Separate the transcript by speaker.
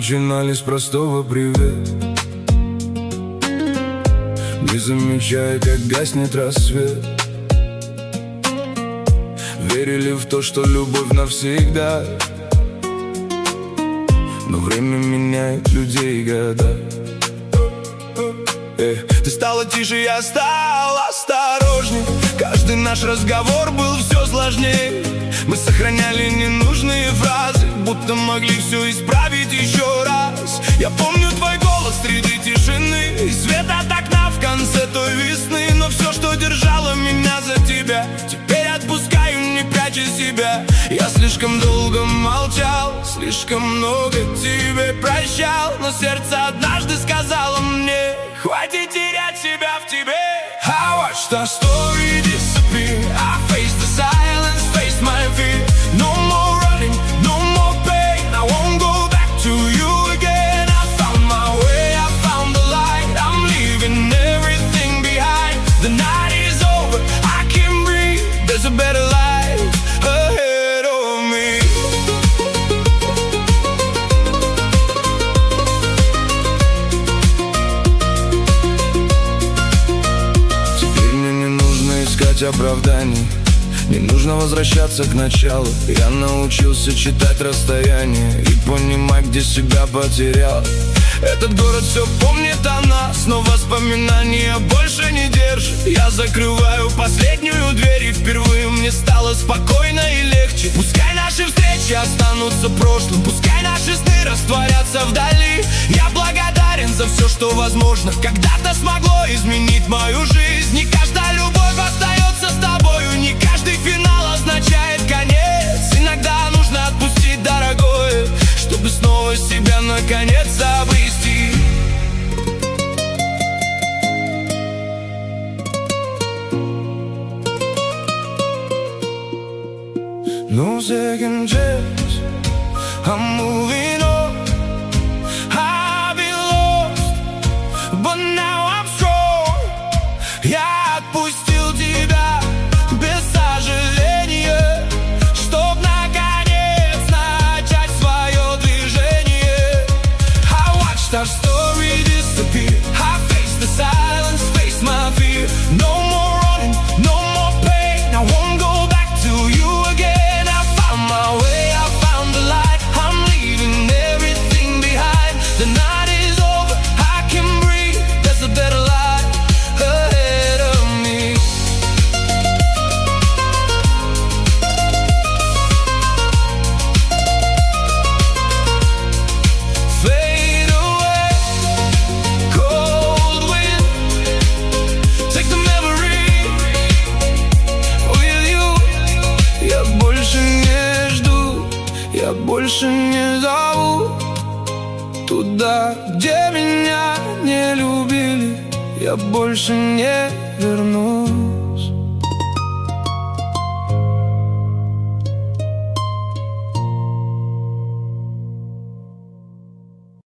Speaker 1: начинали с простого «привет», не замечая, как гаснет рассвет. Верили в то, что любовь навсегда, но время меняет людей и года. Ты стала тише, я стал осторожней. Каждый наш разговор был все сложнее. Мы сохраняли ненужные фразы, будто могли все исправить еще раз. Я помню твой голос среди тишины и свет от окна в конце той весны. Но все, что держало меня за тебя, теперь отпускаю, не пряча себя. Я слишком долго молчал, слишком много тебе прощал, но сердце однажды сказало мне: хватит терять себя в тебе. I watched our story disappear. I faced the silence, faced my fear. No more running, no more pain. I won't go back to you again. I found my way, I found the light. I'm leaving everything behind. The night is over, I can breathe. There's a better life ahead of me. Теперь мне не нужно искать оправданий, не нужно возвращаться к началу. Я научился читать расстояние и понимать, где себя потерял. Этот город все помнит о нас, но воспоминания больше не держит. Я закрываю последнюю дверь, и впервые мне стало спокойно и легче. Пускай наши встречи останутся прошлым, пускай наши сны растворятся вдали. Я благодарен за все, что, возможно, когда-то смогло изменить мою жизнь. Не каждая любовь остается с тобою, не каждый финал означает конец. Иногда нужно отпустить дорогое, чтобы снова себя наконец обрести. No second chance, I'm moving on. I've been lost, but now I'm strong. Я отпустил тебя без сожаления, чтоб наконец начать свое движение. I watched our story disappear. I faced the silence, faced my fear. No more running, no more pain. I won't go back to you again. I found my way, I found the light. I'm leaving everything behind. The night is over, I can breathe. There's a better life ahead of me. Fade away, cold wind. Take the memory with you. Я больше не жду, я больше не зову туда, где меня не любили. Я больше не вернусь.